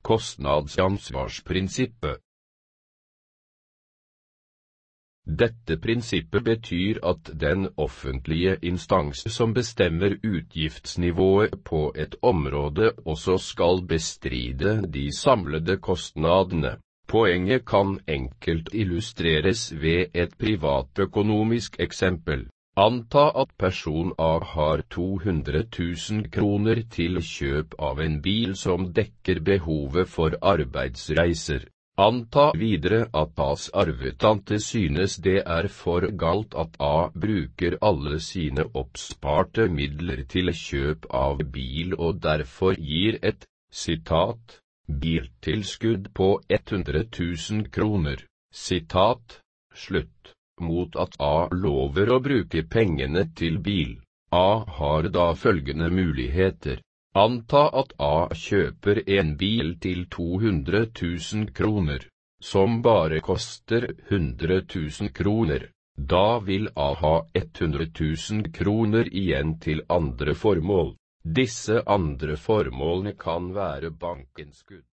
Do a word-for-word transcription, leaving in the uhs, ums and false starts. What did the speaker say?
Kostnadsansvarsprinsippet. Dette prinsippet betyr at den offentlige instans som bestemmer utgiftsnivået på et område også skal bestride de samlede kostnadene. Poenget kan enkelt illustreres ved et privatøkonomisk eksempel. Anta at person A har to hundre tusen kroner til kjøp av en bil som dekker behovet for arbeidsreiser. Anta videre at A's arvetante synes det er for galt at A bruker alle sine oppsparte midler til kjøp av bil og derfor gir et, sitat, biltilskudd på hundre tusen kroner, sitat, slutt, mot at A lover å bruke pengene til bil. A har da følgende muligheter. Anta at A kjøper en bil til to hundre tusen kroner, som bare koster hundre tusen kroner. Da vil A ha hundre tusen kroner igjen til andre formål. Disse andre formålene kan være bankinnskudd.